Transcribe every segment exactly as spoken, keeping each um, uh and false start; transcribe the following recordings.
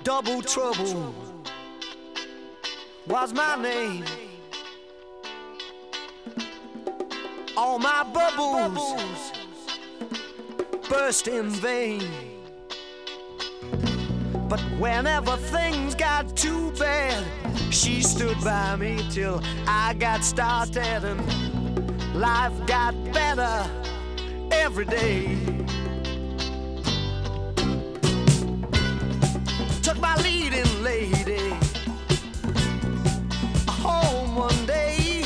Double Trouble was my name. All my bubbles burst in vain. But whenever things got too bad, she stood by me till I got started, and life got better every day. Took my leading lady home one day.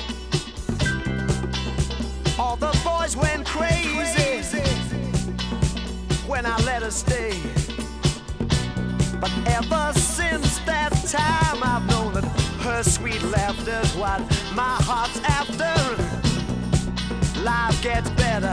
All the boys went crazy when I let her stay. But ever since that time, I've known that her sweet laughter's what my heart's after. Life gets better